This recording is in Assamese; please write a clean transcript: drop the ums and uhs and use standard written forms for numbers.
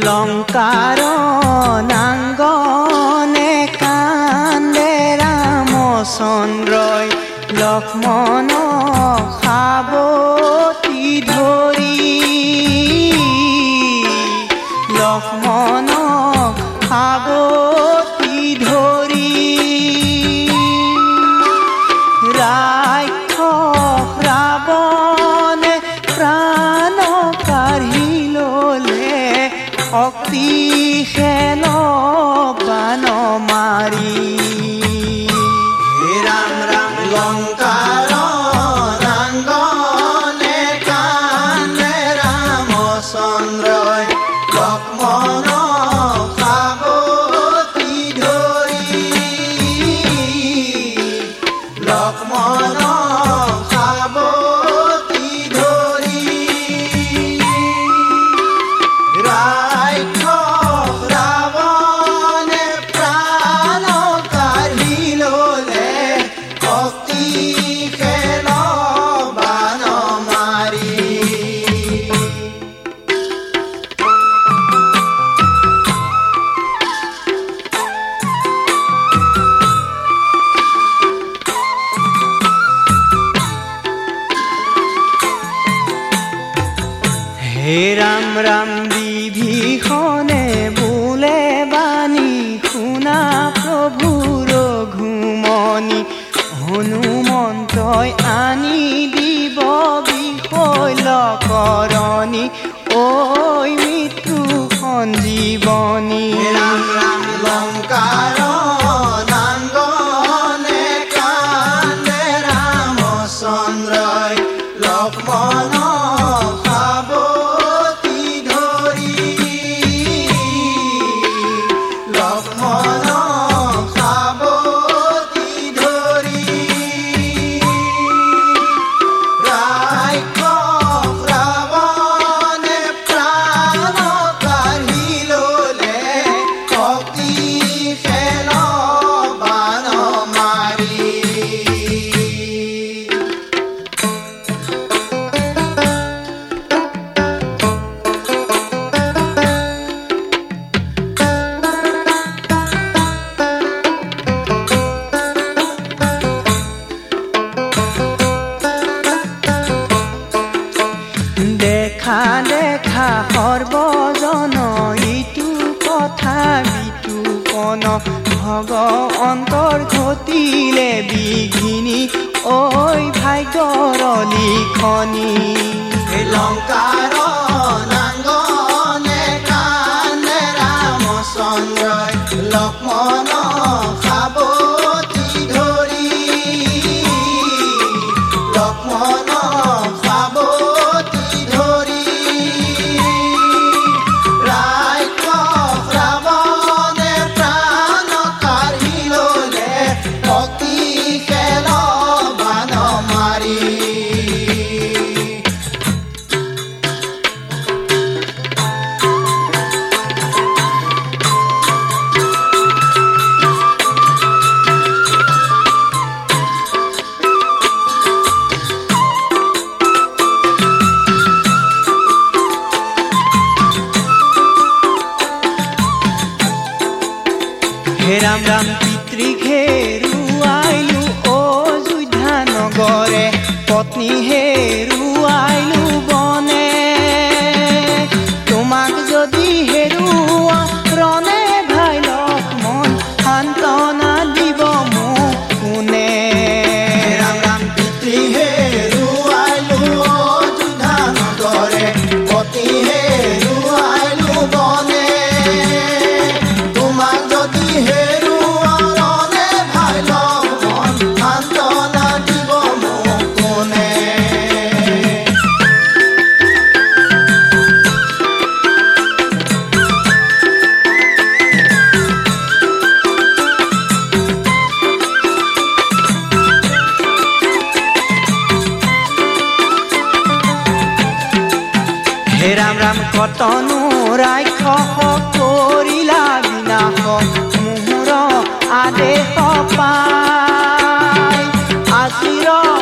লংকাৰ নাংগনে কান্দে ৰামচন্দ্ৰই লক্ষ্মণ সাৱটি ধৰি লক্ষ্মণ সাৱটি ধৰি ৰাক্ষস ৰাৱণে প্ৰাণ কাঢ়ি ল'লে শক্তি খেল বান মাৰি হে ৰাম ৰাম লংকাৰ নাংগনে কান্দে ৰামচন্দ্ৰই লক্ষ্মণ সাৱটি ধৰি লক্ষ্মণ সাৱটি ধৰি ৰাক্ষস ৰাৱণে প্ৰাণ কাঢ়ি ল'লে শক্তি খেল বান মাৰি হে ৰাম ৰাম বিভীষণে বোলে বাণী শুনা প্ৰভু ৰঘুমণি হনুমন্তই আনি দিব বিশল্যকৰণী ঐ মৃত্যু সঞ্জীৱনী ৰাম ৰাম লংকাৰ নাংগনে কান্দে ৰামচন্দ্ৰই লক্ষ্মণ সাৱটি ধৰি লক্ষ্মণ সাৱটি ধৰি ৰাক্ষস ৰাৱণে প্ৰাণ কাঢ়ি ল'লে শক্তি খেল বান মাৰি দেখা দেখা সৰ্বজন ইটো কথা বিতোপন ভগৱন্তৰ ঘটিলে বিঘিনি ঐ ভাগ্যৰ লিখনি হে লংকাৰ নাংগনে কান্দে ৰামচন্দ্ৰই লক্ষ্মণ সাৱটি ধৰি লক্ষ্মণ সাৱটি ধৰি ৰাক্ষস ৰাৱণে প্ৰাণ কাঢ়ি ল'লে শক্তি খেল বান মাৰি হে ৰাম ৰাম পিতৃক হেৰুৱাইলো অযোধ্যা নগৰে পত্নী হেৰুৱাইলো বনে তোমাক যদি হেৰুৱা ৰণে ভাই লক্ষ্মণ সান্তনা দিব মোক কোনে ৰাম ৰাম পিতৃ হেৰুৱাইলো অযোধ্যা নগৰে পতি হেৰুৱাইলো বনে তোমাক যদি হেৰুৱা ৰণে ভাই লক্ষ্মণ সান্তনা দিব মোক কোনে হে ৰাম ৰাম কতনো ৰাক্ষস কৰিলা বিনাশ মোহৰ আদেশ পাই আজিৰ